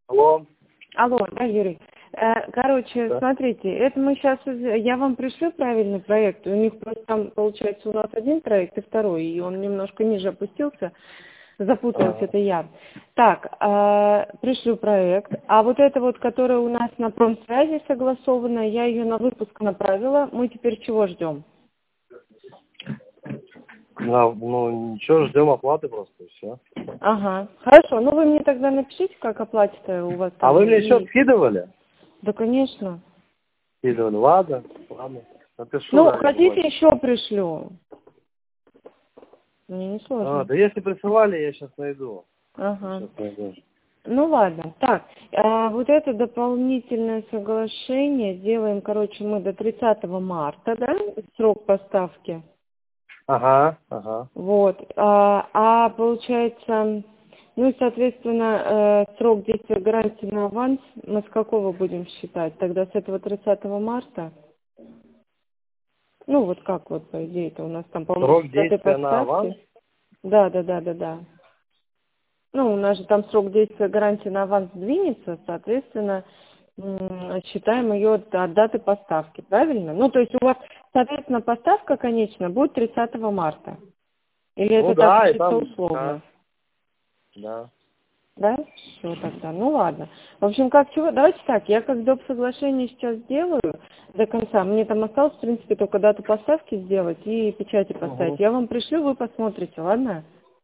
Алло. Алло, да, Юрий. Короче, Да. смотрите, это мы сейчас, я вам пришлю правильный проект, у них просто там, получается, у нас один проект и второй, и он немножко ниже опустился, запуталась, Ага. это я. Так, пришлю проект, а вот это вот, которая у нас на промсвязи согласована, я ее на выпуск направила, мы теперь чего ждем? Ну, ничего, ждем оплаты просто, и все. Ага, хорошо, ну вы мне тогда напишите, как оплате-то у вас А там. вы мне счет скидывали? Да, конечно. Скидывали. Ладно, ладно. Напишу, Ну, да, не хотите, больше. еще пришлю. Мне не сложно. Да если присылали, я сейчас найду. Ага. Сейчас найду. Ну ладно. Так, вот это дополнительное соглашение сделаем, короче, мы до 30 марта, да, срок поставки. Ага, ага. Вот. Получается, ну и, соответственно, срок действия гарантии на аванс мы с какого будем считать? Тогда с этого 30 марта? Ну вот как вот, по идее, это у нас там, по-моему, Срок с этой действия на аванс? поставки. Да. Ну, у нас же там срок действия гарантии на аванс двинется, соответственно, считаем ее от даты поставки, правильно? Ну, то есть у вас, соответственно, поставка конечная будет 30 марта. Или Ну это так да, и чисто там, условно? да. Да? Все тогда. Ну ладно. В общем, как чего? Давайте так, я как доп. Соглашение сейчас сделаю до конца. Мне там осталось, в принципе, только дату поставки сделать и печати поставить. Угу. Я вам пришлю, вы посмотрите, ладно?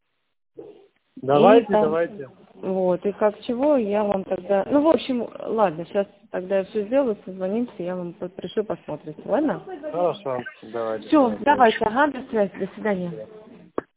И Давайте, там, давайте. вот, и как чего, я вам тогда, ну, в общем, ладно, сейчас тогда я все сделаю, созвонимся, я вам пришлю, посмотрите, ладно? Хорошо, давайте. Все, Давайте. давайте, ага, до связи, до свидания.